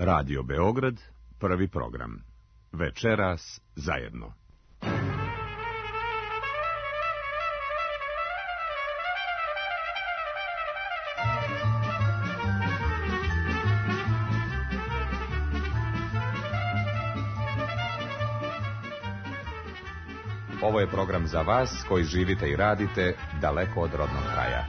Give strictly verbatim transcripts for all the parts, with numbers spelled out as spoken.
Radio Beograd, prvi program. Večeras zajedno. Ovo je program za vas koji živite i radite daleko od rodnog kraja.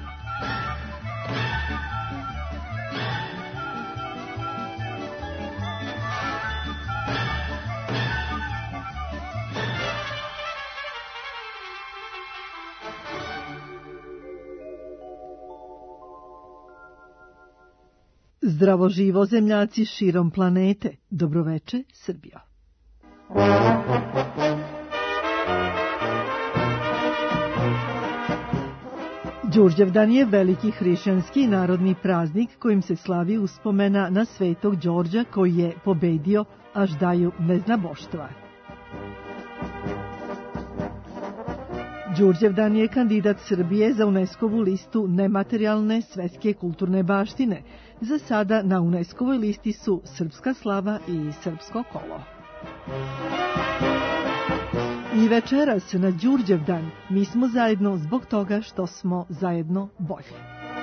Zdravo živo zemljaci širom planete. Dobroveče, Srbijo. Đurđevdan je veliki hrišćanski narodni praznik kojim se slavi uspomena na svetog Đorđa koji je pobedio aždaju neznaboštva. Đurđevdan je kandidat Srbije za UNESCO-vu listu nematerijalne svetske kulturne baštine. Za sada na UNESCO-voj listi su Srpska slava i Srpsko kolo. I večeras na Đurđevdan mi smo zajedno zbog toga što smo zajedno bolji.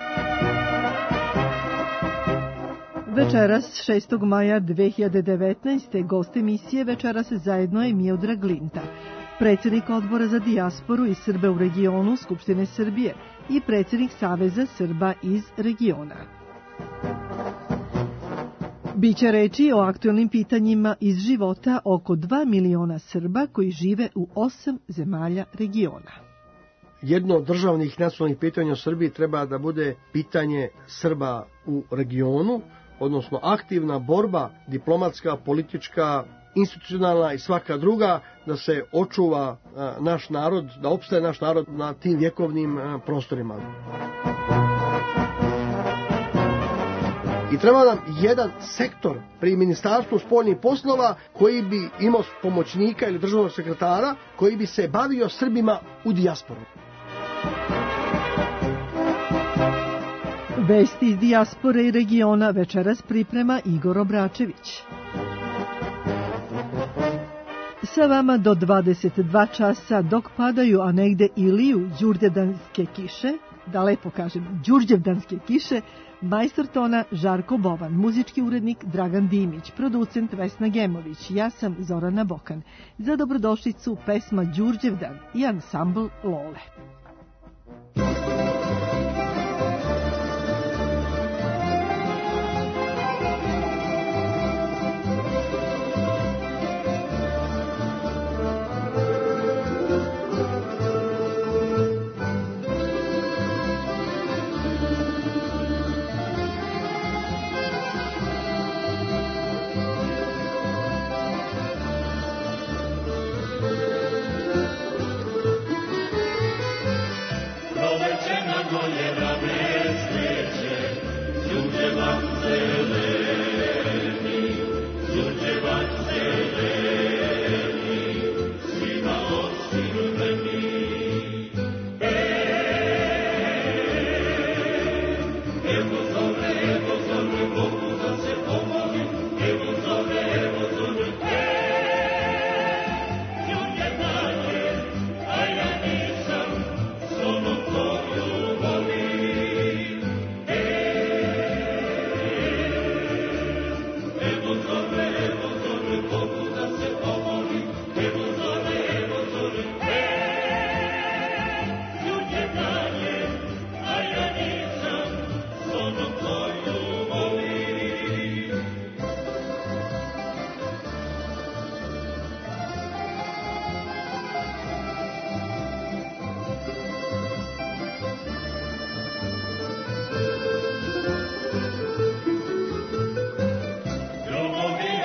Večeras, šestog maja dve hiljade devetnaeste. gost emisije Večeras zajedno je Miodrag Linta, predsjednik odbora za dijasporu i Srbe u regionu Skupštine Srbije i predsjednik Saveza Srba iz regiona. Biće reči o aktualnim pitanjima iz života oko dva miliona Srba koji žive u osam zemalja regiona. Jedno od državnih nacionalnih pitanja u Srbiji treba da bude pitanje Srba u regionu, odnosno aktivna borba, diplomatska, politička, institucionalna i svaka druga, da se očuva a, naš narod, da opstaje naš narod na tim vjekovnim a, prostorima. I treba nam jedan sektor pri Ministarstvu spoljnih poslova koji bi imao pomoćnika ili državnog sekretara koji bi se bavio Srbima u dijasporu. Vesti iz dijaspore i regiona večeras priprema Igor Obračević. Sa vama do dvadeset dva časa dok padaju, a negde i liju đurđevdanske kiše, da lepo kažem, đurđevdanske kiše, majstor tona Žarko Bovan, muzički urednik Dragan Dimić, producent Vesna Gemović, ja sam Zorana Bokan. Za dobrodošlicu pesma Đurđevdan i ansambl Lole. Domovina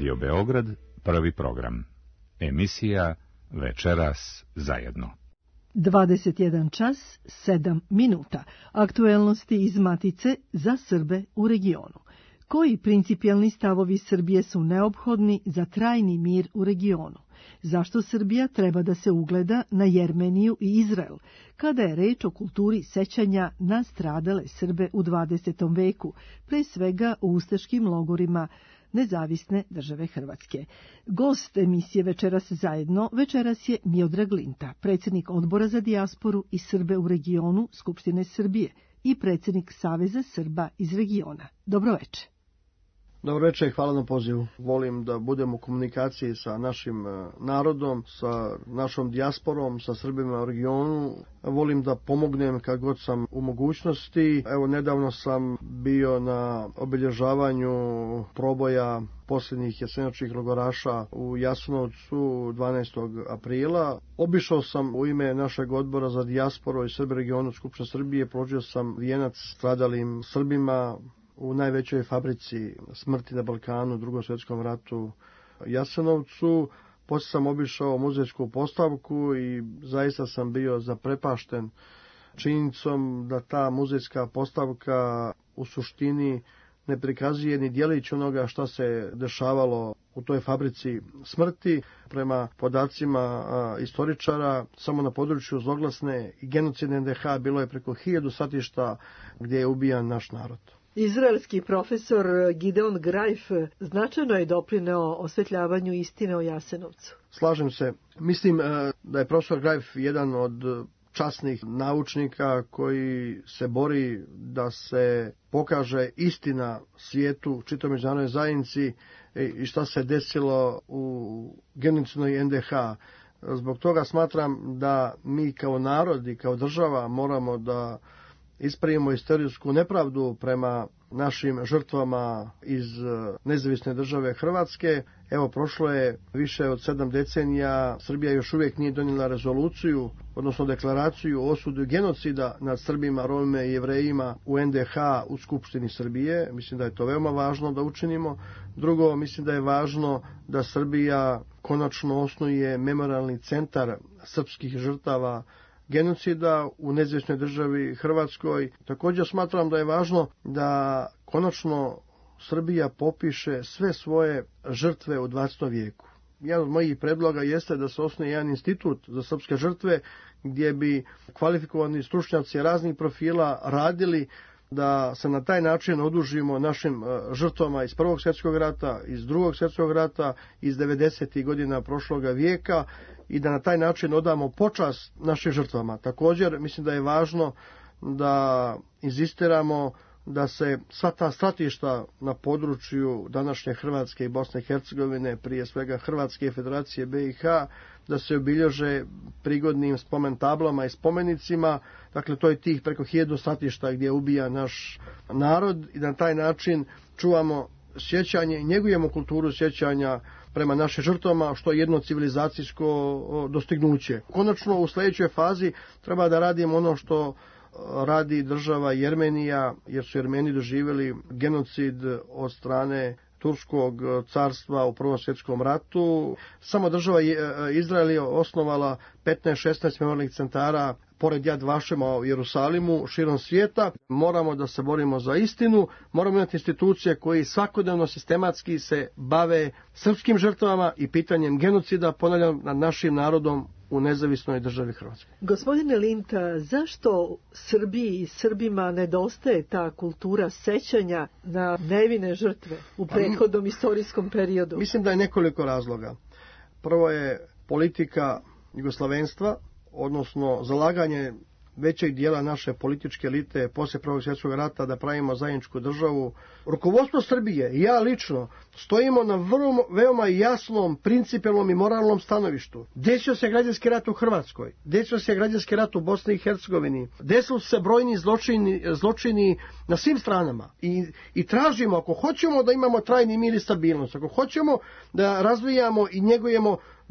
Radio Beograd, prvi program. Emisija Večeras zajedno. dvadeset jedan čas, sedam minuta. Aktuelnosti iz Matice za Srbe u regionu. Koji principijelni stavovi Srbije su neophodni za trajni mir u regionu? Zašto Srbija treba da se ugleda na Jermeniju i Izrael, kada je reč o kulturi sećanja na stradale Srbe u dvadesetom veku, pre svega u ustaškim logorima Nezavisne države Hrvatske? Gost emisije Večeras zajedno večeras je Miodrag Linta, predsjednik Odbora za dijasporu i Srbe u regionu Skupštine Srbije i predsjednik Saveza Srba iz regiona. Dobro večer. Dobro večer i hvala na pozivu. Volim da budem u komunikaciji sa našim narodom, sa našom dijasporom, sa Srbima u regionu. Volim da pomognem kad god sam u mogućnosti. Evo, nedavno sam bio na obilježavanju proboja posljednjih jesenjačkih logoraša u Jasenovcu dvanaestog aprila. Obišao sam u ime našeg Odbora za dijasporu i Srbe u regionu Skupštine Srbije, položio sam vijenac stradalim Srbima u najvećoj fabrici smrti na Balkanu u Drugom svjetskom ratu Jasenovcu. Poslije sam obišao muzejsku postavku i zaista sam bio zaprepašten činjenicom da ta muzejska postavka u suštini ne prikazuje ni djelić onoga što se dešavalo u toj fabrici smrti. Prema podacima a, istoričara, samo na području zloglasne i genocidne en de ha bilo je preko hiljadu satišta gdje je ubijan naš narod. Izraelski profesor Gideon Greif značajno je doprineo osvetljavanju istine o Jasenovcu. Slažem se. Mislim da je profesor Greif jedan od časnih naučnika koji se bori da se pokaže istina svijetu, čitavoj međunarodnoj zajednici i šta se desilo u genocidnoj en de ha. Zbog toga smatram da mi kao narod i kao država moramo da ispravimo istorijsku nepravdu prema našim žrtvama iz Nezavisne države Hrvatske. Evo, prošlo je više od sedam decenija, Srbija još uvijek nije donijela rezoluciju, odnosno deklaraciju o osudu genocida nad Srbima, Romima i Jevrejima u en de ha u Skupštini Srbije. Mislim da je to veoma važno da učinimo. Drugo, mislim da je važno da Srbija konačno osnuje memorijalni centar srpskih žrtava genocida u Nezavisnoj državi Hrvatskoj. Također smatram da je važno da konačno Srbija popiše sve svoje žrtve u dvadesetom vijeku. Jedan od mojih predloga jeste da se osnuje jedan institut za srpske žrtve gdje bi kvalifikovani stručnjaci raznih profila radili da se na taj način odužimo našim žrtvama iz Prvog svjetskog rata, iz Drugog svjetskog rata, iz devedesetih godina prošloga vijeka i da na taj način odamo počast našim žrtvama. Također mislim da je važno da inzistiramo da se sva ta stratišta na području današnje Hrvatske i Bosne i Hercegovine, prije svega Hrvatske Federacije be i ha, da se obilježe prigodnim spomen tablama i spomenicima. Dakle, to je tih preko hiljadu stratišta gdje ubija naš narod i na taj način čuvamo sjećanje i njegujemo kulturu sjećanja prema našim žrtvama, što je jedno civilizacijsko dostignuće. Konačno, u sljedećoj fazi treba da radimo ono što radi država Jermenija, jer su Jermeni doživjeli genocid od strane Turskog carstva u Prvom svjetskom ratu. Samo država Izrael je osnovala petnaest šesnaest memorijalnih centara pored Jad Vašema u Jerusalimu, širom svijeta. Moramo da se borimo za istinu, moramo imati institucije koji svakodnevno sistematski se bave srpskim žrtvama i pitanjem genocida, ponavljam, nad našim narodom u Nezavisnoj državi Hrvatske. Gospodine Linta, zašto Srbiji i Srbima nedostaje ta kultura sećanja na nevine žrtve u prethodnom istorijskom periodu? Mislim da je nekoliko razloga. Prvo je politika jugoslavenstva, odnosno zalaganje većeg dijela naše političke elite poslije Prvog svjetskog rata da pravimo zajedničku državu. Rukovodstvo Srbije i ja lično stojimo na vrlo, veoma jasnom, principijelnom i moralnom stanovištu. Desio se građanski rat u Hrvatskoj, desio se građanski rat u Bosni i Hercegovini, desili su se brojni zločini, zločini na svim stranama I, i tražimo, ako hoćemo da imamo trajni mir i stabilnost, ako hoćemo da razvijamo i njegujemo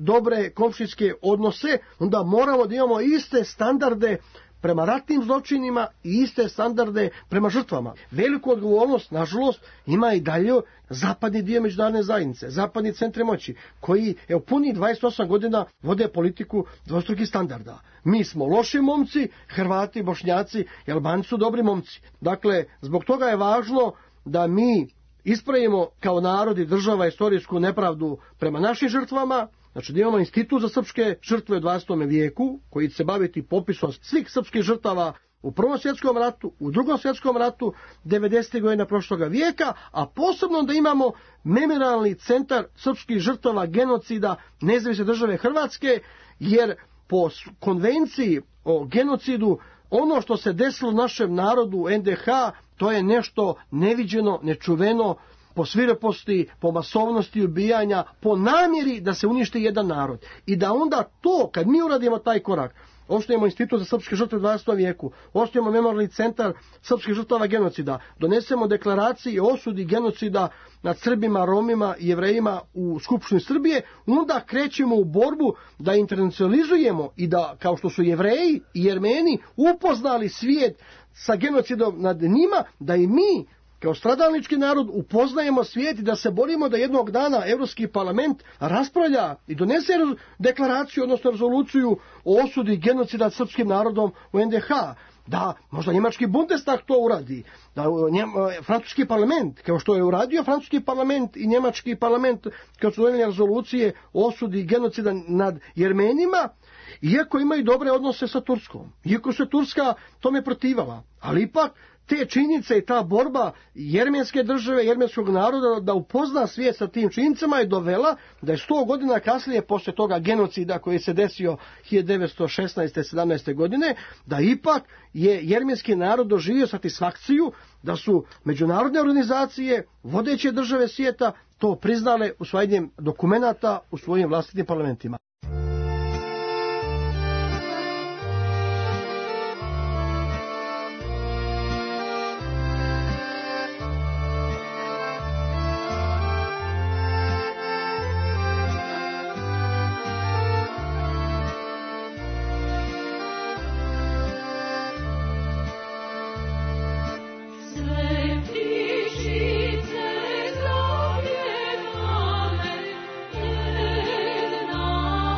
dobre komšijske odnose, onda moramo da imamo iste standarde prema ratnim zločinima i iste standarde prema žrtvama. Veliku odgovornost, nažalost, ima i dalje zapadni dio međunarodne zajednice, zapadni centri moći, koji evo, puni dvadeset osam godina vode politiku dvostrukih standarda. Mi smo loši momci, Hrvati, Bošnjaci i Albanci su dobri momci. Dakle, zbog toga je važno da mi ispravimo kao narod i država istorijsku nepravdu prema našim žrtvama. Znači da imamo institut za srpske žrtve u dvadesetom vijeku koji će se baviti popisom svih srpskih žrtava u Prvom svjetskom ratu, u Drugom svjetskom ratu, devedesetih godina prošloga vijeka, a posebno da imamo memorijalni centar srpskih žrtava genocida Nezavisne države Hrvatske, jer po konvenciji o genocidu ono što se desilo našem narodu u en de ha, to je nešto neviđeno, nečuveno, po svireposti, po masovnosti ubijanja, po namjeri da se uništi jedan narod. I da onda to, kad mi uradimo taj korak, osnujemo institut za srpske žrtve u dvadesetom vijeku, osnujemo memorijalni centar srpskih žrtava genocida, donesemo deklaraciju o osudi genocida nad Srbima, Romima i Jevrejima u Skupštini Srbije, onda krećemo u borbu da internacionalizujemo i da, kao što su Jevreji i Jermeni upoznali svijet sa genocidom nad njima, da i mi kao stradalnički narod upoznajemo svijet i da se borimo da jednog dana Europski parlament raspravlja i donese deklaraciju, odnosno rezoluciju o osudi genocida nad srpskim narodom u en de ha. Da možda njemački Bundestag to uradi, da njem, francuski parlament, kao što je uradio francuski parlament i njemački parlament, kao su donijeli rezolucije o osudi genocida nad Jermenima, iako imaju dobre odnose sa Turskom, iako se Turska tome protivala, ali ipak te činjenice i ta borba jermenske države, jermenskog naroda da upozna svijet sa tim činjenicama je dovela da je sto godina kasnije, posle toga genocida koji se desio hiljadu devetsto šesnaeste sedamnaeste godine, da ipak je jermenski narod doživio satisfakciju da su međunarodne organizacije, vodeće države svijeta to priznale usvajanjem dokumenata u svojim vlastitim parlamentima. Jedna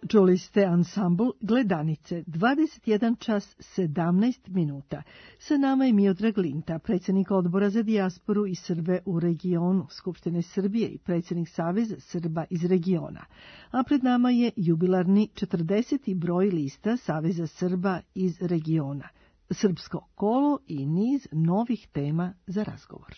Čuli ste ansambl Gledanice, dvadeset jedan čas sedamnaest minuta. Sa nama je Miodrag Linta, predsjednik odbora za dijasporu i Srbe u regionu Skupštine Srbije i predsjednik Saveza Srba iz regiona. A pred nama je jubilarni četrdeseti broj lista Saveza Srba iz regiona, Srpsko kolo i niz novih tema za razgovor.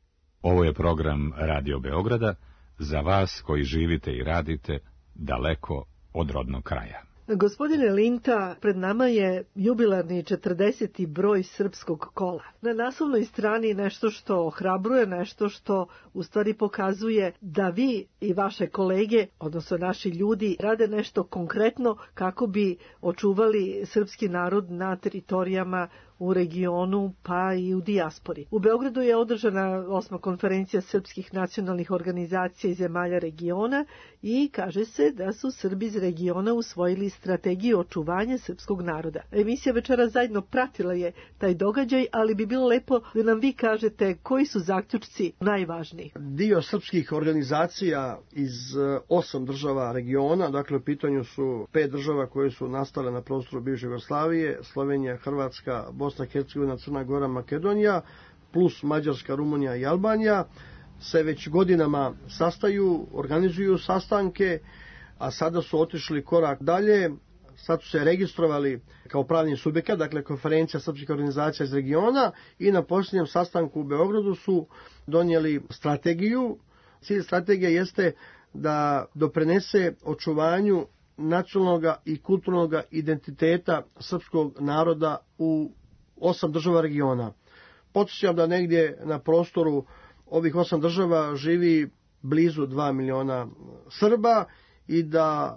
Ovo je program Radio Beograda za vas koji živite i radite daleko od rodnog kraja. Gospodine Linta, pred nama je jubilarni četrdeseti broj Srpskog kola. Na naslovnoj strani nešto što ohrabruje, nešto što u stvari pokazuje da vi i vaše kolege, odnosno naši ljudi, rade nešto konkretno kako bi očuvali srpski narod na teritorijama u regionu pa i u dijaspori. U Beogradu je održana osma konferencija srpskih nacionalnih organizacija i zemalja regiona i kaže se da su Srbi iz regiona usvojili strategiju očuvanja srpskog naroda. Emisija Večera zajedno pratila je taj događaj, ali bi bilo lepo da nam vi kažete koji su zaključci najvažniji. Dio srpskih organizacija iz osam država regiona, dakle u pitanju su pet država koje su nastale na prostoru bivše Jugoslavije, Slovenija, Hrvatska, Bosna, Hercegovina, Crna Gora, Makedonija, plus Mađarska, Rumunija i Albanija, se već godinama sastaju, organizuju sastanke, a sada su otišli korak dalje, sad su se registrovali kao pravni subjekat, dakle konferencija srpskih organizacija iz regiona, i na posljednjem sastanku u Beogradu su donijeli strategiju. Cilj strategije jeste da doprinese očuvanju nacionalnog i kulturnog identiteta srpskog naroda u osam država regiona. Podsjećam da negdje na prostoru ovih osam država živi blizu dva miliona Srba i da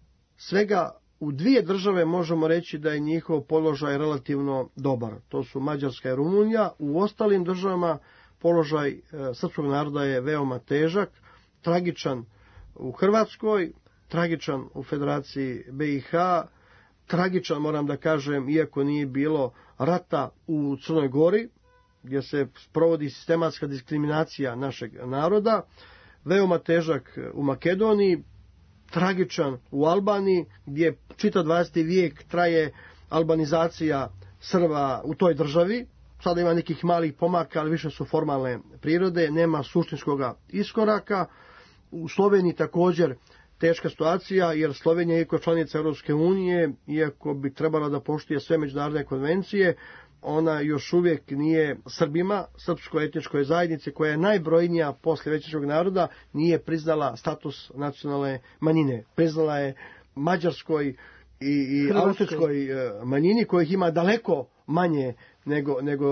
svega u dvije države možemo reći da je njihov položaj relativno dobar. To su Mađarska i Rumunija. U ostalim državama položaj e, srpskog naroda je veoma težak, tragičan u Hrvatskoj, tragičan u Federaciji B i H, tragičan, moram da kažem, iako nije bilo rata u Crnoj Gori, gdje se provodi sistematska diskriminacija našeg naroda, veoma težak u Makedoniji, tragičan u Albaniji, gdje čitav dvadeseti vijek traje albanizacija Srba u toj državi. Sada ima nekih malih pomaka, ali više su formalne prirode, nema suštinskog iskoraka. U Sloveniji također teška situacija, jer Slovenija, iako članica Europske unije, iako bi trebala da poštuje sve međunarodne konvencije, ona još uvijek nije Srbima, srpskoj etničkoj zajednici, koja je najbrojnija poslije većinskog naroda, nije priznala status nacionalne manjine. Priznala je mađarskoj i, i austrijskoj manjini, kojih ima daleko manje nego, nego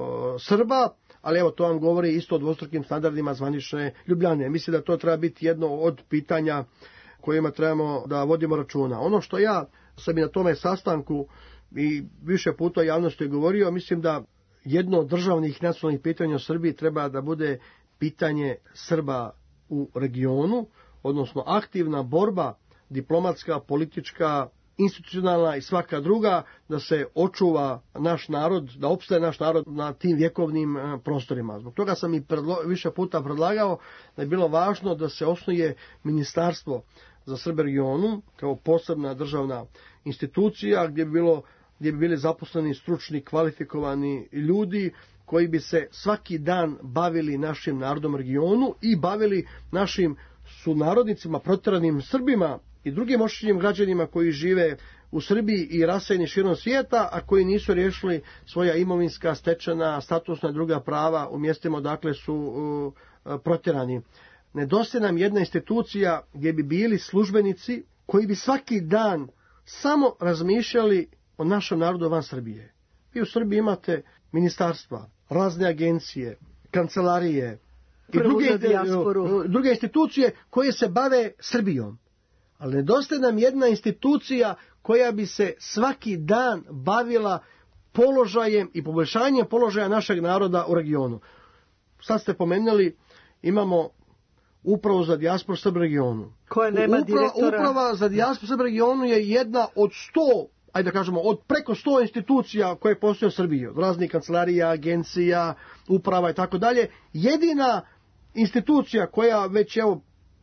Srba, ali evo to vam govori isto o dvostrukim standardima zvanične Ljubljane. Mislim da to treba biti jedno od pitanja kojima trebamo da vodimo računa. Ono što ja sam i na tome sastanku i više puta javnosti govorio, mislim da jedno od državnih nacionalnih pitanja u Srbiji treba da bude pitanje Srba u regionu, odnosno aktivna borba diplomatska, politička, institucionalna i svaka druga, da se očuva naš narod, da opstaje naš narod na tim vjekovnim prostorima. Zbog toga sam i predlo, više puta predlagao da je bilo važno da se osnuje ministarstvo za Srbe regionu kao posebna državna institucija gdje bi, bilo, gdje bi bili zaposleni stručni, kvalifikovani ljudi koji bi se svaki dan bavili našim narodom regionu i bavili našim sunarodnicima, protjeranim Srbima i drugim oštećenim građanima koji žive u Srbiji i rasejeni širom svijeta, a koji nisu riješili svoja imovinska, stečena, statusna i druga prava u mjestima odakle su uh, protjerani. Nedostaje nam jedna institucija gdje bi bili službenici koji bi svaki dan samo razmišljali o našem narodu van Srbije. Vi u Srbiji imate ministarstva, razne agencije, kancelarije i druge, druge institucije koje se bave Srbijom. Ali nedostaje nam jedna institucija koja bi se svaki dan bavila položajem i poboljšanjem položaja našeg naroda u regionu. Sad ste pomenuli, imamo upravu za dijasporu Srba regionu. Koja nema Upra, direktora? Uprava za dijasporu Srba regionu je jedna od sto, ajde da kažemo, od preko sto institucija koje postoje u Srbiji, od raznih kancelarija, agencija, uprava i tako dalje. Jedina institucija koja već evo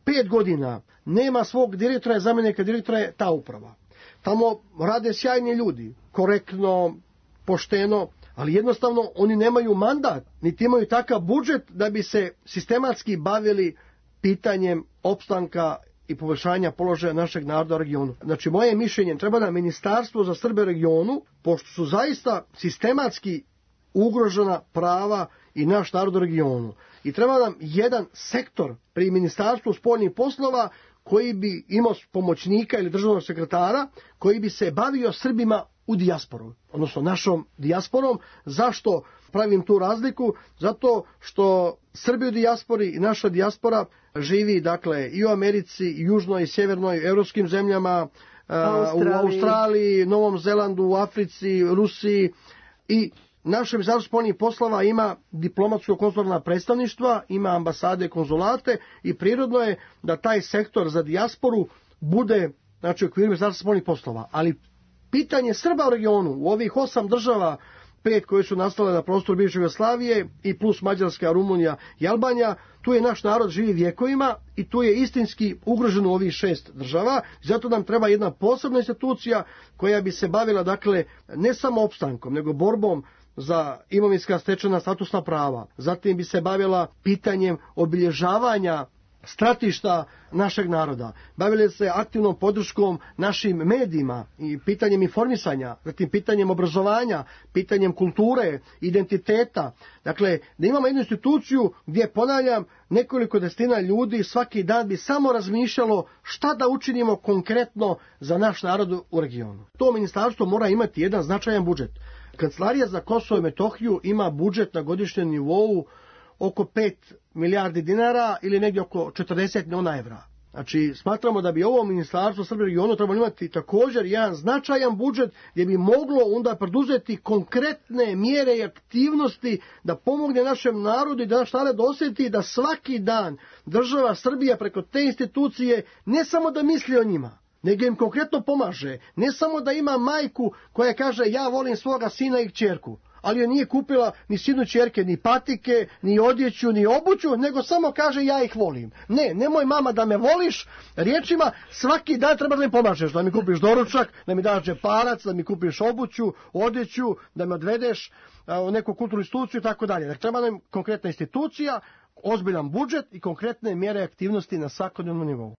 pet godina nema svog direktora i zamjenika direktora je ta uprava. Tamo rade sjajni ljudi, korektno, pošteno, ali jednostavno oni nemaju mandat, niti imaju takav budžet da bi se sistematski bavili pitanjem opstanka i poboljšanja položaja našeg naroda u regionu. Znači, moje mišljenje, treba nam ministarstvo za Srbe u regionu, pošto su zaista sistematski ugrožena prava i naš narod u regionu. I treba nam jedan sektor pri Ministarstvu spoljnih poslova koji bi imao pomoćnika ili državnog sekretara koji bi se bavio Srbima u dijasporu, odnosno našom dijasporom. Zašto pravim tu razliku? Zato što Srbi u dijaspori i naša dijaspora živi dakle i u Americi, i južnoj i sjevernoj, evropskim zemljama, Australiji. u Australiji, Novom Zelandu, u Africi, Rusiji i naše Ministarstvo spoljnih poslova ima diplomatsko-konzularna predstavništva, ima ambasade, konzulate i prirodno je da taj sektor za dijasporu bude znači u okviru Ministarstva spoljnih poslova. Ali pitanje Srba u regionu, u ovih osam država, pet koje su nastale na prostoru bivše Jugoslavije i plus Mađarska, Rumunija i Albanija, tu je naš narod živi vjekovima i tu je istinski ugrožen u ovih šest država. Zato nam treba jedna posebna institucija koja bi se bavila dakle ne samo opstankom, nego borbom za imovinska stečena statusna prava. Zatim bi se bavila pitanjem obilježavanja stratišta našeg naroda. Bavili se aktivnom podrškom našim medijima i pitanjem informisanja, zatim pitanjem obrazovanja, pitanjem kulture, identiteta. Dakle, da imamo jednu instituciju gdje, ponavljam, nekoliko desetina ljudi svaki dan bi samo razmišljalo šta da učinimo konkretno za naš narod u regionu. To ministarstvo mora imati jedan značajan budžet. Kancelarija za Kosovo i Metohiju ima budžet na godišnjem nivou oko pet milijardi dinara ili negdje oko četrdeset miliona evra. Znači, smatramo da bi ovo ministarstvo Srbije u regionu trebalo imati također jedan značajan budžet gdje bi moglo onda preduzeti konkretne mjere i aktivnosti da pomogne našem narodu i da naš narod osjeti da svaki dan država Srbija preko te institucije ne samo da misli o njima, nego im konkretno pomaže. Ne samo da ima majku koja kaže ja volim svoga sina i kćerku, ali joj nije kupila ni sinu ćerke, ni patike, ni odjeću, ni obuću, nego samo kaže ja ih volim. Ne, nemoj mama da me voliš, riječima svaki dan treba da mi pomažeš, da mi kupiš doručak, da mi daš džeparac, da mi kupiš obuću, odjeću, da me odvedeš u neku kulturnu instituciju i tako dalje. Dakle, treba nam konkretna institucija, ozbiljan budžet i konkretne mjere aktivnosti na svakodnevnom nivou.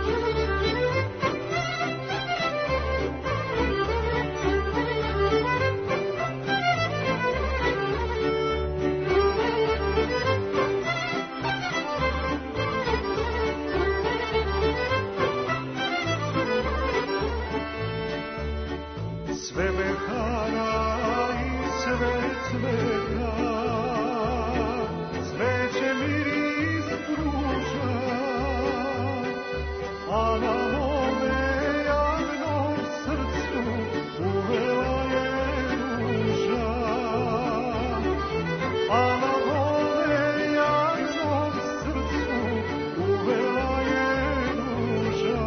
Sve mehara i sve cveta, cveće miris pruža, a na mome jadnom srcu uvela je ruža. A na mome jadnom srcu uvela je ruža.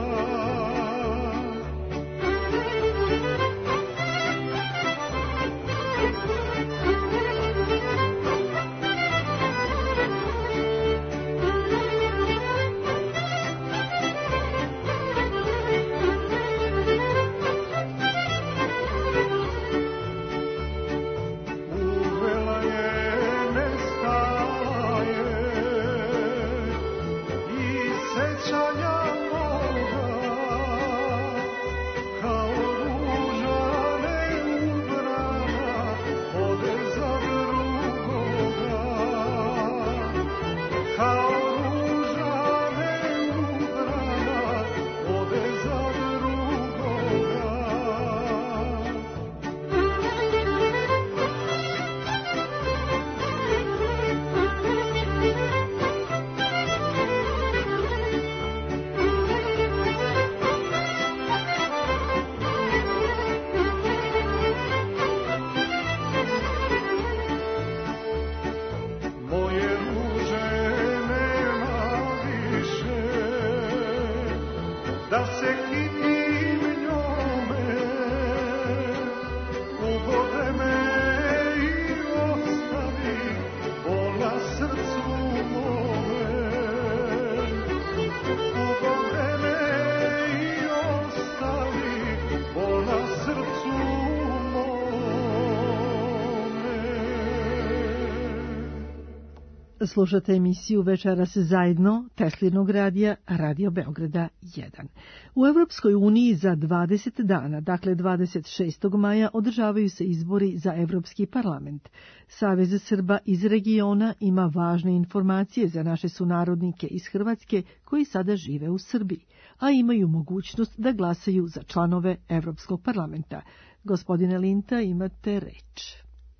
Slušate emisiju Večeras zajedno Teslinog radija, Radio Beograda jedan. U Evropskoj uniji za dvadeset dana, dakle dvadeset šestog maja, održavaju se izbori za Evropski parlament. Savez Srba iz regiona ima važne informacije za naše sunarodnike iz Hrvatske koji sada žive u Srbiji, a imaju mogućnost da glasaju za članove Evropskog parlamenta. Gospodine Linta, imate reč.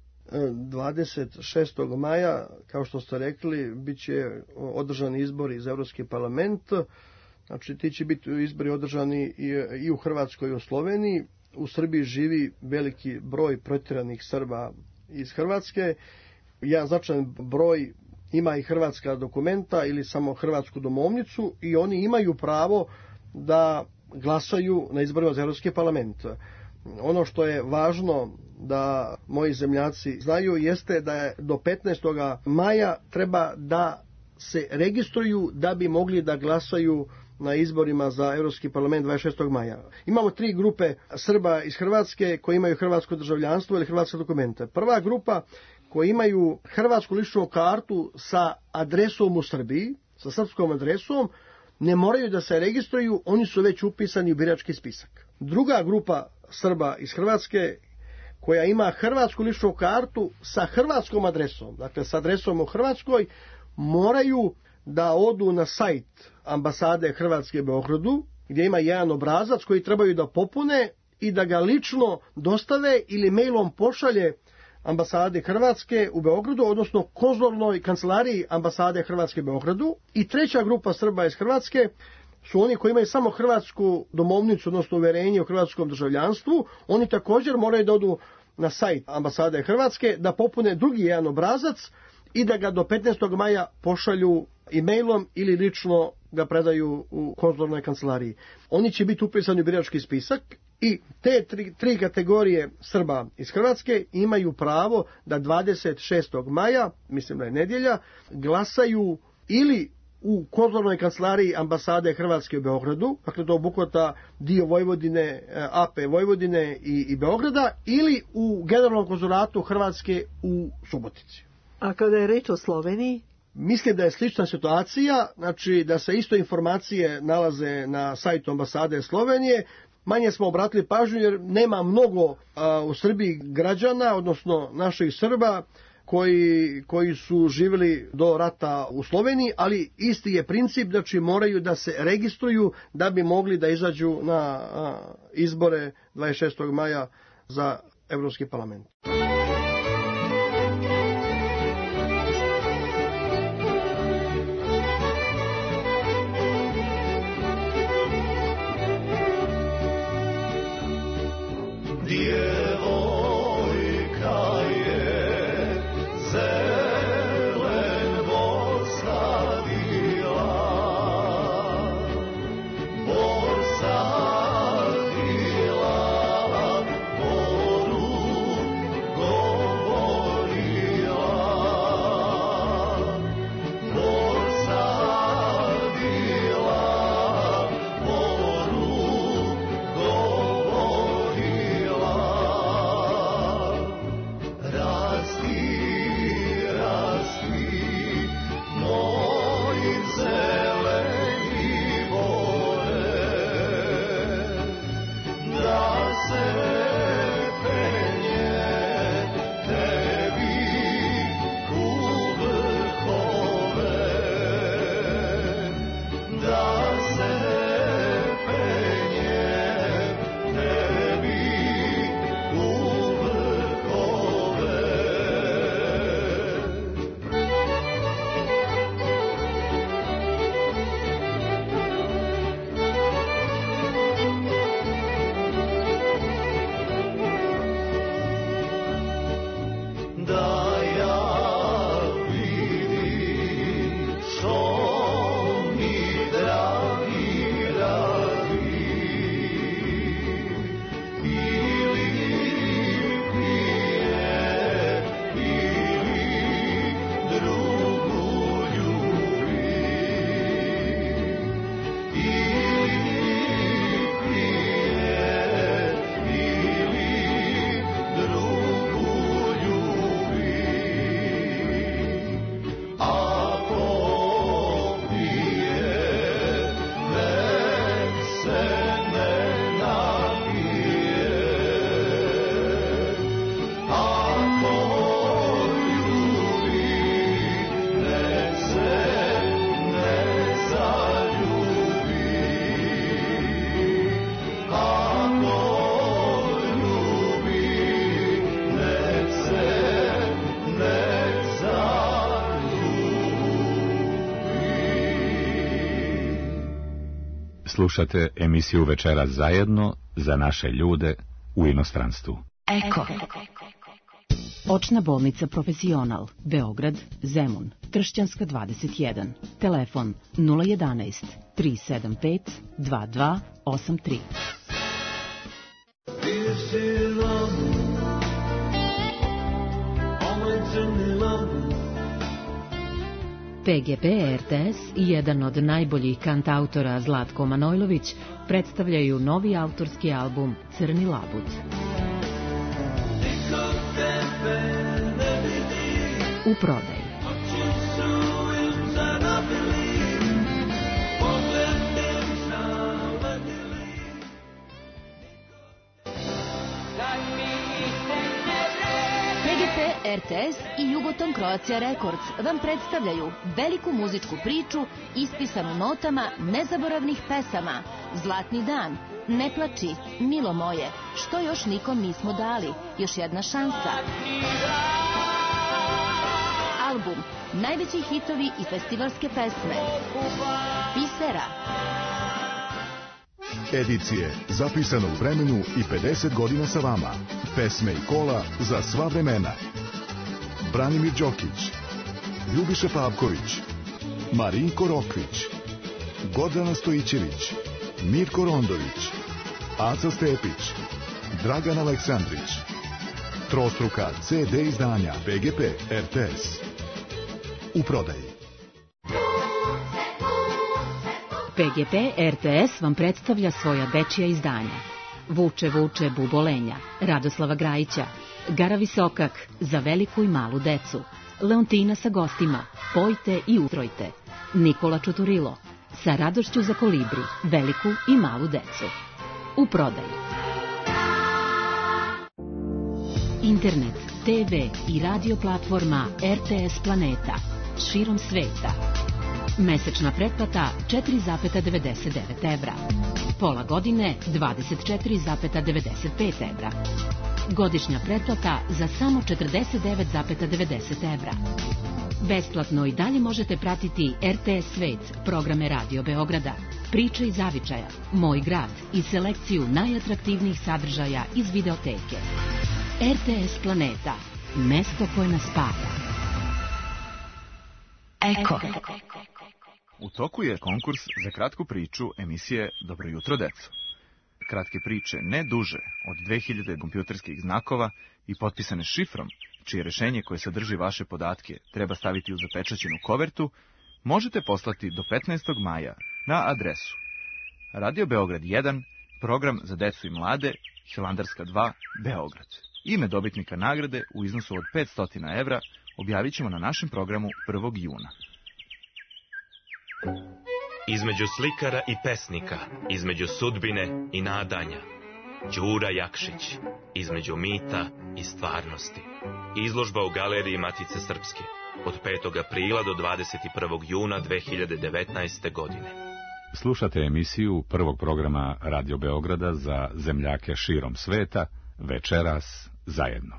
dvadeset šestog maja, kao što ste rekli, bit će održani izbori za Evropski parlament. Znači, ti će biti izbori održani i u Hrvatskoj i u Sloveniji. U Srbiji živi veliki broj protjeranih Srba iz Hrvatske. Jedan značajan broj ima i hrvatska dokumenta ili samo hrvatsku domovnicu i oni imaju pravo da glasaju na izborima za Evropski parlament. Ono što je važno da moji zemljaci znaju jeste da je do petnaestog maja treba da se registruju da bi mogli da glasaju na izborima za Evropski parlament dvadeset šestog maja. Imamo tri grupe Srba iz Hrvatske koji imaju hrvatsko državljanstvo ili hrvatske dokumente. Prva grupa koji imaju hrvatsku ličnu kartu sa adresom u Srbiji, sa srpskom adresom, ne moraju da se registruju, oni su već upisani u birački spisak. Druga grupa Srba iz Hrvatske koja ima hrvatsku ličnu kartu sa hrvatskom adresom, dakle sa adresom u Hrvatskoj, moraju da odu na sajt ambasade Hrvatske u Beogradu, gdje ima jedan obrazac koji trebaju da popune i da ga lično dostave ili mailom pošalje ambasade Hrvatske u Beogradu, odnosno konzularnoj kancelariji ambasade Hrvatske u Beogradu. I treća grupa Srba iz Hrvatske su oni koji imaju samo hrvatsku domovnicu, odnosno uverenje o hrvatskom državljanstvu. Oni također moraju da odu na sajt ambasade Hrvatske, da popune drugi jedan obrazac i da ga do petnaestog maja pošalju e-mailom ili lično ga predaju u konzularnoj kancelariji. Oni će biti upisani u birački spisak i te tri, tri kategorije Srba iz Hrvatske imaju pravo da dvadeset šestog maja, mislim da je nedjelja, glasaju ili u konzularnoj kancelariji ambasade Hrvatske u Beogradu, dakle to obuhvata dio Vojvodine, A P Vojvodine i, i Beograda, ili u generalnom konzulatu Hrvatske u Subotici. A kada je reč o Sloveniji? Mislim da je slična situacija, znači da se isto informacije nalaze na sajtu ambasade Slovenije. Manje smo obratili pažnju jer nema mnogo a, u Srbiji građana, odnosno naših Srba, koji, koji su živjeli do rata u Sloveniji, ali isti je princip, znači moraju da se registruju da bi mogli da izađu na a, izbore dvadeset šestog maja za Evropski parlament. Love. Slušate emisiju Večeras zajedno za naše ljude u inostranstvu. Eko. Očna bolnica Profesional, Beograd, Zemun, Tršćanska dvadeset jedan. Telefon nula jedanaest tri sedam pet dva dva osam tri. P G P R T S i jedan od najboljih kantautora Zlatko Manojlović predstavljaju novi autorski album Crni labud. U prodaji. P G P R T S i Jugoton Croatia Records vam predstavljaju veliku muzičku priču ispisanu notama nezaboravnih pesama. Zlatni dan, Ne plači, Milo moje, Što još nikom nismo dali, Još jedna šansa. Album, najveći hitovi i festivalske pesme. Pisera. Edicije, zapisano u vremenu i pedeset godina sa vama. Pesme i kola za sva vremena. Branimir Đokić, Ljubiša Pavković, Marinko Rokvić, Gordana Stojićević, Mirko Rondović, Aca Stepić, Dragan Aleksandrić. Trostruka C D izdanja P G P R T S. U prodaji. P G P R T S vam predstavlja svoja dečija izdanja. Vuče, vuče, Bubolenja, Radoslava Grajića, Gara Visokak, Za veliku i malu decu, Leontina sa gostima, Pojte i utrojte, Nikola Čuturilo, Sa radošću za kolibri, veliku i malu decu. U prodaji. Internet, T V i radio platforma R T S Planeta, širom sveta. Mesečna pretplata četiri zarez devedeset devet evra. Pola godine dvadeset četiri zarez devedeset pet evra. Godišnja pretplata za samo četrdeset devet zarez devedeset evra. Besplatno i dalje možete pratiti R T S Svet, programe Radio Beograda, Priče iz Zavičaja, Moj grad i selekciju najatraktivnijih sadržaja iz videoteke. R T S Planeta, mesto koje nas spaja. Eko. U toku je konkurs za kratku priču emisije Dobro jutro, deco. Kratke priče ne duže od dve hiljade kompjuterskih znakova i potpisane šifrom, čije rešenje koje sadrži vaše podatke treba staviti u zapečaćenu kovertu, možete poslati do petnaestog maja na adresu Radio Beograd jedan, program za decu i mlade, Hilandarska dva, Beograd. Ime dobitnika nagrade u iznosu od petsto evra objavit ćemo na našem programu prvog juna. Između slikara i pesnika, između sudbine i nadanja. Đura Jakšić, između mita i stvarnosti. Izložba u Galeriji Matice Srpske, od petog aprila do dvadeset prvog juna dve hiljade devetnaeste. godine. Slušate emisiju prvog programa Radio Beograda za zemljake širom sveta, Večeras zajedno.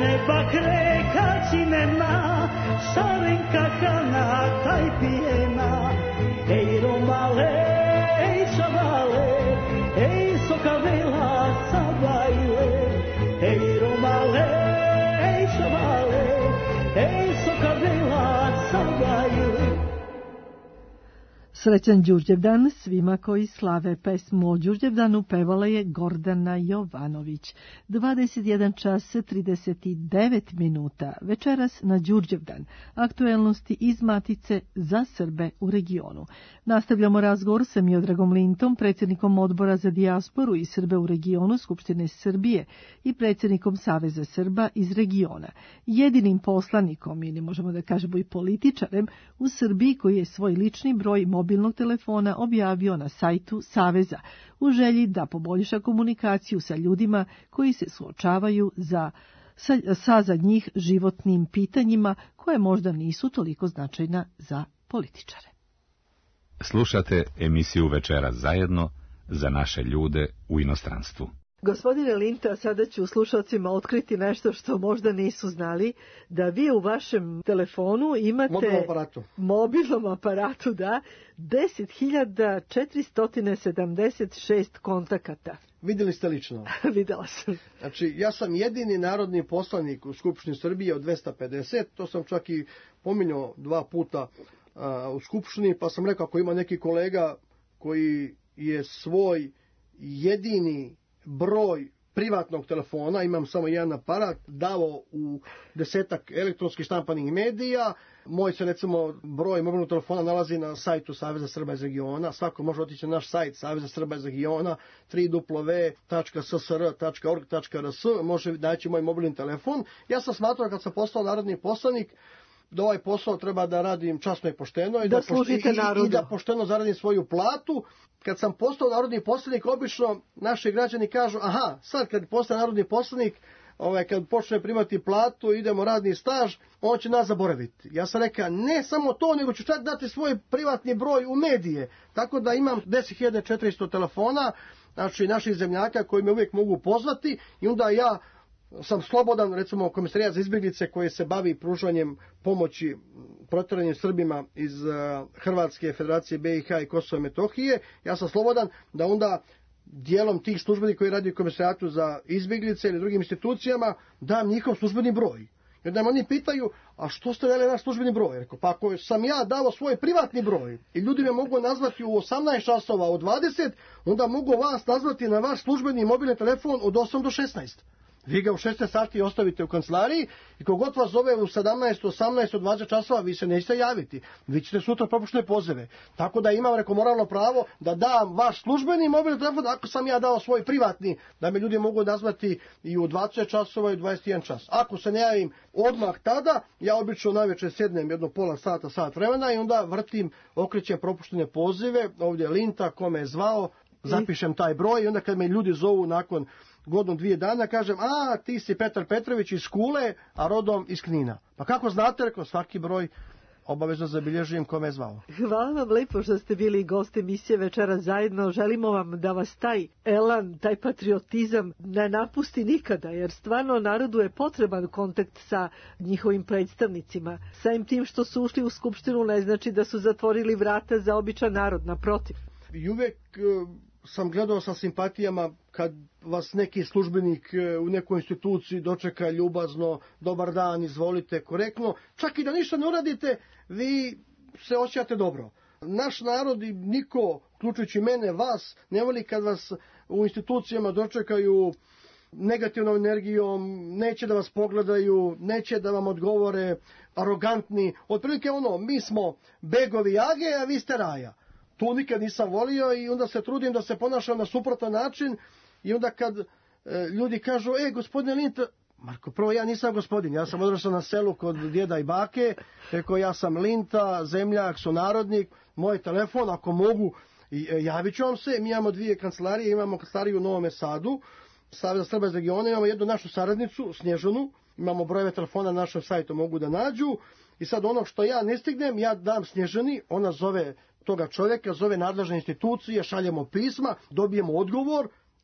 neba kreka cinema, šarenka kana taj pijena. Ej romale, ej čavale, ej sokavela sabajle. Ej romale, ej čavale, ej sokavela sabajle. Srećan Đurđevdan svima koji slave. Pesmu o Đurđevdanu pevala je Gordana Jovanović. dvadeset jedan čas trideset devet minuta. Večeras na Đurđevdan. Aktuelnosti iz Matice za Srbe u regionu. Nastavljamo razgovor sa Miodragom Lintom, predsjednikom Odbora za dijasporu i Srbe u regionu Skupštine Srbije i predsjednikom Saveza Srba iz regiona. Jedinim poslanikom, ili možemo da kažemo i političarem, u Srbiji koji je svoj lični broj mobilnog telefona objavio na sajtu Saveza u želji da poboljša komunikaciju sa ljudima koji se suočavaju za, sa, sa za njih životnim pitanjima koje možda nisu toliko značajna za političare. Slušate emisiju Večeras zajedno za naše ljude u inostranstvu. Gospodine Linta, sada ću slušalcima otkriti nešto što možda nisu znali, da vi u vašem telefonu imate... Mobilnom aparatu. Mobilnom aparatu, da, deset hiljada četiristo sedamdeset šest kontakata. Vidjeli ste lično? Videla sam. Znači, ja sam jedini narodni poslanik u Skupštini Srbije od dvesta pedeset, to sam čak i pominjao dva puta a, u Skupštini, pa sam rekao ako ima neki kolega koji je svoj jedini broj privatnog telefona, imam samo jedan aparat, dao u desetak elektronskih štampanih medija. Moj se, recimo, broj mobilnog telefona nalazi na sajtu Saveza Srba iz regiona. Svako može otići na naš sajt Saveza Srba iz regiona, w w w tačka s s r tačka org tačka r s, može naći moj mobilni telefon. Ja sam smatrao kad sam postao narodni poslanik da ovaj posao treba da radim časno i pošteno i da, da, služite i, i da pošteno zaradim svoju platu. Kad sam postao narodni poslanik, obično naši građani kažu, aha, sad kad postane narodni poslanik, ovaj, kad počne primati platu, idemo radni staž, on će nas zaboraviti. Ja sam rekao, ne samo to, nego ću čak dati svoj privatni broj u medije. Tako da imam deset hiljada četiristo telefona, znači naših zemljaka koji me uvijek mogu pozvati i onda ja sam slobodan, recimo Komisarijat za izbjeglice koji se bavi pružanjem pomoći protjeranim Srbima iz uh, Hrvatske, Federacije B i H i Kosova i Metohije, ja sam slobodan da onda dijelom tih službenika koji radi u Komisarijatu za izbjeglice ili drugim institucijama dam njihov službeni broj. I onda me oni pitaju, a što ste dali naš službeni broj? Rekao, pa ako sam ja dao svoj privatni broj i ljudi me mogu nazvati u osamnaest časova od dvadeset, onda mogu vas nazvati na vaš službeni mobilni telefon od osam do šesnaest. Vi ga u šesnaest sati ostavite u kancelariji i kogod vas zove u sedamnaest, osamnaest, dvadeset časova, vi se nećete javiti. Vi ćete sutra propuštene pozove. Tako da imam, reko, moralno pravo da dam vaš službeni mobilni telefon, ako sam ja dao svoj privatni, da me ljudi mogu nazvati i u dvadeset časova i u dvadeset jedan čas. Ako se ne javim odmah tada, ja obično navečer sednem jedno pola sata, sat vremena i onda vrtim, okrećem propuštene pozive, ovdje Linta, kome je zvao, zapišem taj broj i onda kad me ljudi zovu nakon godinu dvije dana, kažem, a ti si Petar Petrović iz Kule, a rodom iz Knina. Pa kako znate, rekao, svaki broj obavezno zabilježujem kome je zvao. Hvala vam lepo što ste bili gost emisije Večeras zajedno. Želimo vam da vas taj elan, taj patriotizam ne napusti nikada, jer stvarno narodu je potreban kontakt sa njihovim predstavnicima. Samim tim što su ušli u Skupštinu ne znači da su zatvorili vrata za običan narod, naprotiv. I uvijek sam gledao sa simpatijama kad vas neki službenik u nekoj instituciji dočeka ljubazno, dobar dan, izvolite, korektno. Čak i da ništa ne uradite, vi se osjećate dobro. Naš narod i niko, uključujući mene, vas, ne voli kad vas u institucijama dočekaju negativnom energijom, neće da vas pogledaju, neće da vam odgovore, arogantni. Otprilike ono, mi smo begovi Age, a vi ste Raja. To nikad nisam volio i onda se trudim da se ponašam na suprotan način i onda kad e, ljudi kažu, e, gospodine Linta, Marko, prvo ja nisam gospodin, ja sam odrastao na selu kod djeda i bake, rekao ja sam Linta, zemljak, sunarodnik, moj telefon, ako mogu, i, e, javit ću vam se, mi imamo dvije kancelarije, imamo kancelariju u Novome Sadu, Saveza Srba iz regiona, imamo jednu našu saradnicu, Snježanu, imamo brojeve telefona na našem sajtu, mogu da nađu, i sad ono što ja ne stignem, ja dam Snježani, ona zove toga čovjeka, zove nadležne institucije, šaljemo pisma, dobijemo odgovor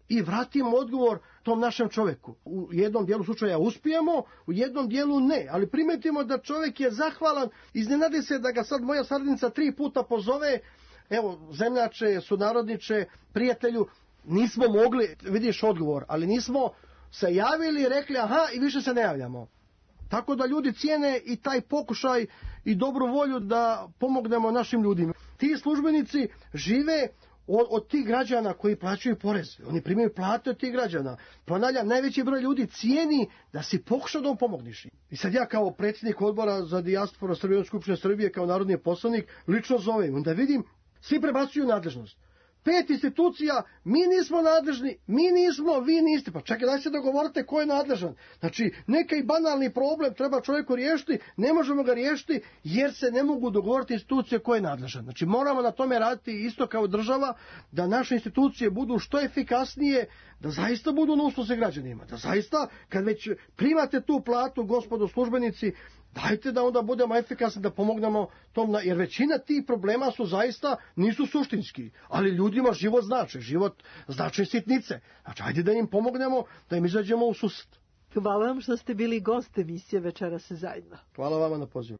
i vratimo odgovor tom našem čovjeku. U jednom dijelu slučaja uspijemo, u jednom dijelu ne, ali primetimo da čovjek je zahvalan, iznenadi se da ga sad moja saradnica tri puta pozove, evo, zemljače, sunarodniče, prijatelju, nismo mogli, vidiš odgovor, ali nismo se javili i rekli aha i više se ne javljamo. Tako da ljudi cijene i taj pokušaj i dobru volju da pomognemo našim ljudima. Ti službenici žive od, od tih građana koji plaćaju porez. Oni primaju plate od tih građana. Ponavljam, najveći broj ljudi cijeni da si pokušao da mu pomogniš. I sad ja kao predsjednik odbora za dijasporu Srbije, Skupštine Srbije, kao narodni poslanik, lično zovem. Onda vidim, svi prebacuju nadležnost. Pet institucija, mi nismo nadležni, mi nismo, vi niste. Pa čekaj, daj se dogovorite ko je nadležan. Znači, neki banalni problem treba čovjeku riješiti, ne možemo ga riješiti jer se ne mogu dogovoriti institucije ko je nadležan. Znači, moramo na tome raditi isto kao država, da naše institucije budu što efikasnije, da zaista budu na usluzi građanima. Da zaista, kad već primate tu platu, gospodo službenici, dajte da onda budemo efikasni, da pomognemo tom, jer većina tih problema su zaista, nisu suštinski, ali ljudima život znači, život znači sitnice. Znači, ajde da im pomognemo, da im izađemo u susret. Hvala vam što ste bili gost emisije Večeras zajedno. Hvala vama na pozivu.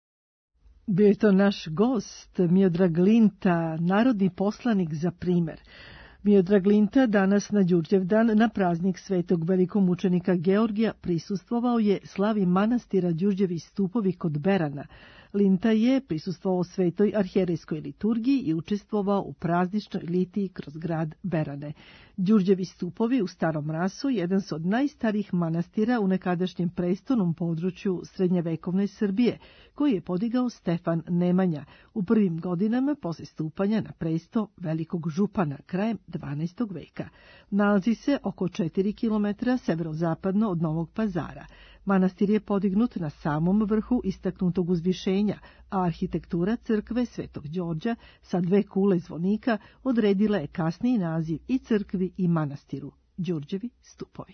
Bio je to naš gost, Miodrag Linta, narodni poslanik za primer. Miodrag Linta danas na Đurđevdan, na praznik svetog velikomučenika Georgija, prisustvovao je slavi manastira Đurđevi stupovi kod Berana. Linta je prisustvovao svetoj arhijerejskoj liturgiji i učestvovao u prazničnoj litiji kroz grad Berane. Đurđevi stupovi u Starom Rasu jedan su od najstarijih manastira u nekadašnjem prestolnom području srednjevekovne Srbije, koji je podigao Stefan Nemanja u prvim godinama posle stupanja na presto velikog župana krajem dvanaestog veka. Nalazi se oko četiri kilometra severozapadno od Novog Pazara. Manastir je podignut na samom vrhu istaknutog uzvišenja, a arhitektura crkve Svetog Đorđa sa dve kule zvonika odredila je kasniji naziv i crkvi i manastiru, Đurđevi stupovi.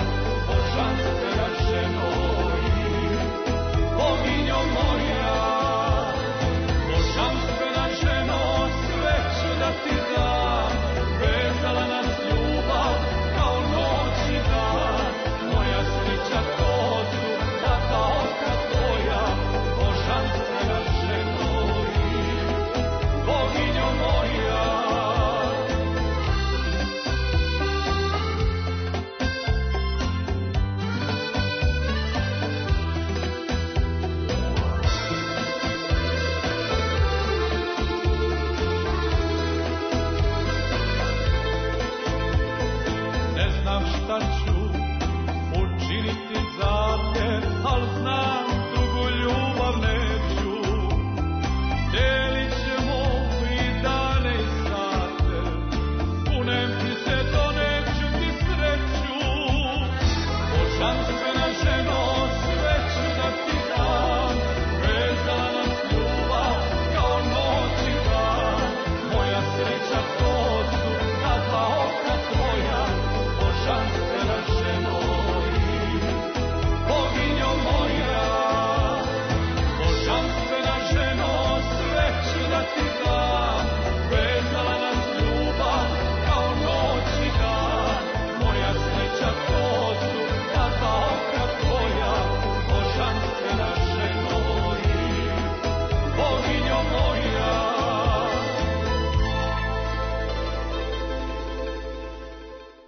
Boginjo moja,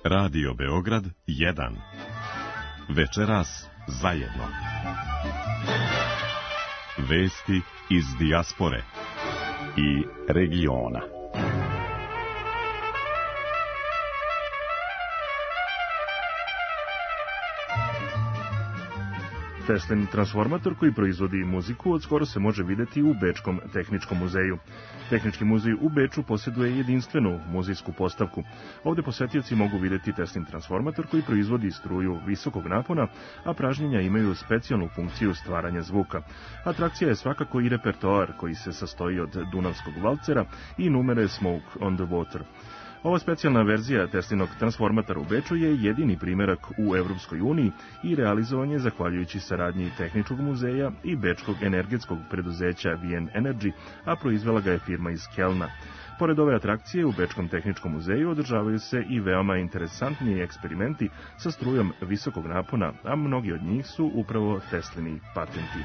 Radio Beograd jedan. Večeras zajedno. Vesti iz dijaspore i regiona. Teslin transformator koji proizvodi muziku od skoro se može videti u Bečkom tehničkom muzeju. Tehnički muzej u Beču posjeduje jedinstvenu muzejsku postavku. Ovde posetioci mogu videti Teslin transformator koji proizvodi struju visokog napona, a pražnjenja imaju specijalnu funkciju stvaranja zvuka. Atrakcija je svakako i repertoar koji se sastoji od Dunavskog valcera i numere Smoke on the Water. Ova specijalna verzija Teslinog transformatora u Beču je jedini primjerak u Evropskoj uniji i realizovan je zahvaljujući saradnji Tehničkog muzeja i Bečkog energetskog preduzeća V N Energy, a proizvela ga je firma iz Kelna. Pored ove atrakcije, u Bečkom tehničkom muzeju održavaju se i veoma interesantni eksperimenti sa strujom visokog napona, a mnogi od njih su upravo Teslini patenti.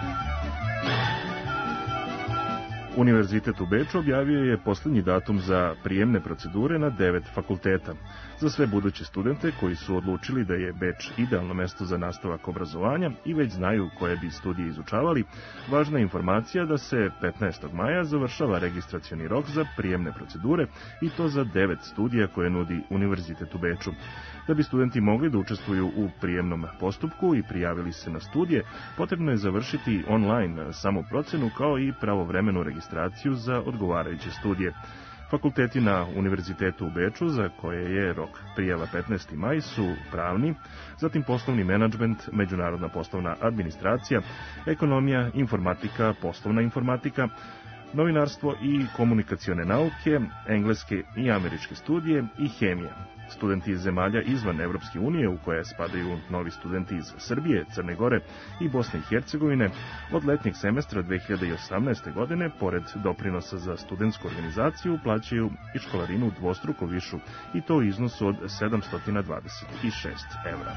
Univerzitet u Beču objavio je posljednji datum za prijemne procedure na devet fakulteta. Za sve buduće studente koji su odlučili da je Beč idealno mesto za nastavak obrazovanja i već znaju koje bi studije izučavali, važna je informacija da se petnaestog maja završava registracioni rok za prijemne procedure i to za devet studija koje nudi Univerzitet u Beču. Da bi studenti mogli da učestvuju u prijemnom postupku i prijavili se na studije, potrebno je završiti online samoprocenu kao i pravovremenu registraciju za odgovarajuće studije. Fakulteti na Univerzitetu u Beču, za koje je rok prijava petnaesti maj, su pravni, zatim poslovni menadžment, međunarodna poslovna administracija, ekonomija, informatika, poslovna informatika, novinarstvo i komunikacione nauke, engleske i američke studije i hemija. Studenti iz zemalja izvan Evropske unije, u koje spadaju novi studenti iz Srbije, Crne Gore i Bosne i Hercegovine, od letnjeg semestra dve hiljade osamnaeste. godine, pored doprinosa za studentsku organizaciju, plaćaju i školarinu dvostruko višu, i to u iznosu od sedamsto dvadeset šest evra.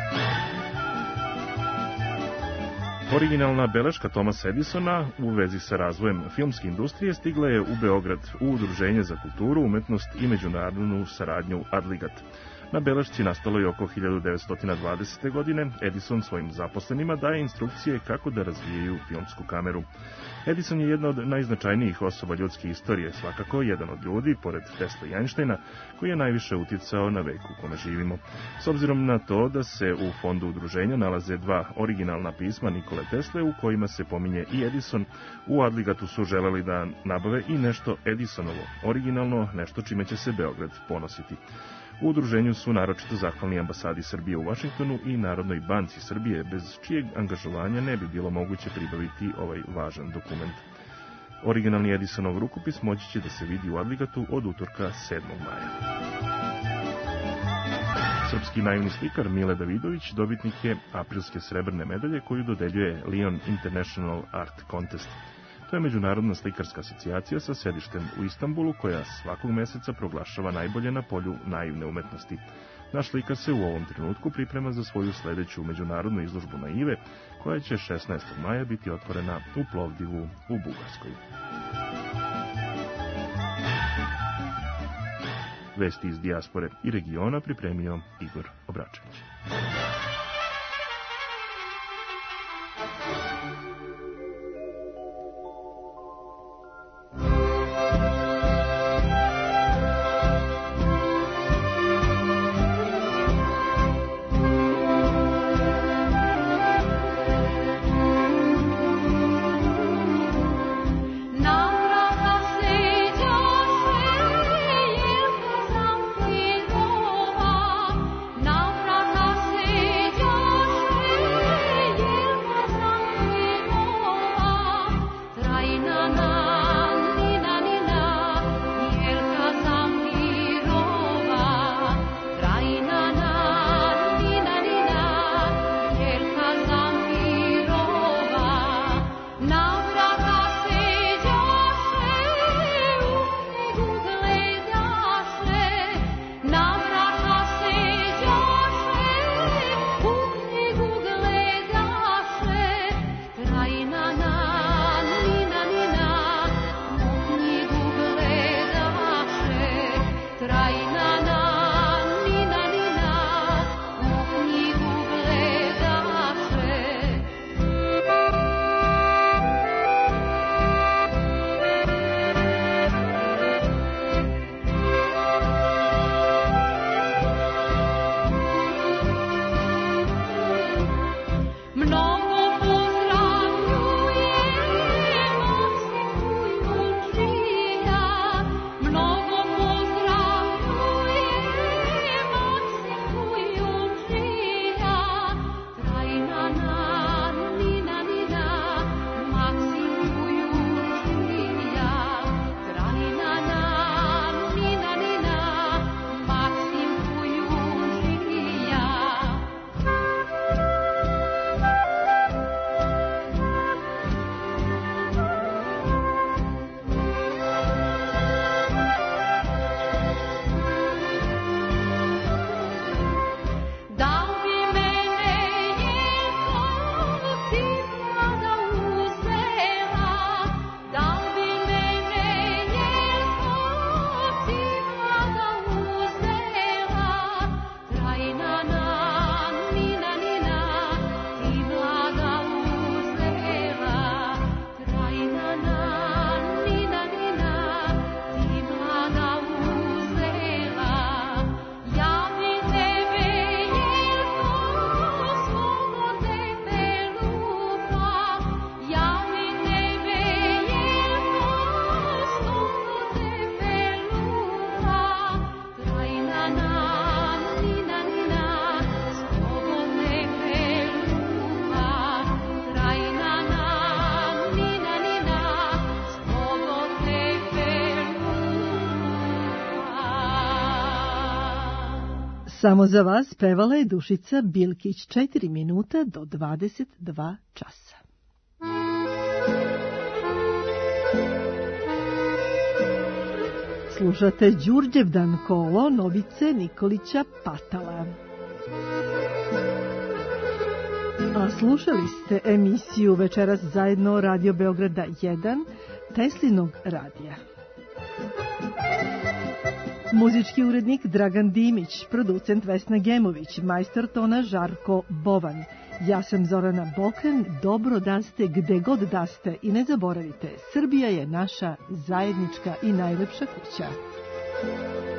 Originalna beleška Thomasa Edisona u vezi sa razvojem filmske industrije stigla je u Beograd u Udruženje za kulturu, umetnost i međunarodnu saradnju Adligat. Na belešci nastalo je oko hiljadu devetsto dvadesete. godine. Edison svojim zaposlenima daje instrukcije kako da razvijaju filmsku kameru. Edison je jedna od najznačajnijih osoba ljudske istorije, svakako jedan od ljudi, pored Tesla i Einsteina, koji je najviše uticao na vek u kome živimo. S obzirom na to da se u fondu udruženja nalaze dva originalna pisma Nikole Tesle u kojima se pominje i Edison, u Adligatu su želeli da nabave i nešto Edisonovo, originalno, nešto čime će se Beograd ponositi. U udruženju su naročito zahvalni ambasadi Srbije u Vašingtonu i Narodnoj banci Srbije, bez čijeg angažovanja ne bi bilo moguće pribaviti ovaj važan dokument. Originalni Edisonov rukopis moći će da se vidi u Adligatu od utorka sedmog maja. Srpski naivni slikar Mile Davidović dobitnik je aprilske srebrne medalje koju dodeljuje Lion International Art Contest. To je međunarodna slikarska asocijacija sa sedištem u Istanbulu koja svakog meseca proglašava najbolje na polju naivne umetnosti. Naš slikar se u ovom trenutku priprema za svoju sledeću međunarodnu izložbu naive, koja će šesnaestog maja biti otvorena u Plovdivu u Bugarskoj. Vesti iz dijaspore i regiona pripremio Igor Obračević. Navrata se Samo za vas pevala je Dušica Bilkić, četiri minuta do dvadeset dva časa. Slušate Đurđevdan kolo Novice Nikolića Patala. A slušali ste emisiju Večeras zajedno Radio Beograda jedan, Teslinog radija. Muzički urednik Dragan Dimić, producent Vesna Gemović, majstor tona Žarko Bovan. Ja sam Zorana Bokan, dobro da ste gde god da ste i ne zaboravite, Srbija je naša zajednička i najlepša kuća.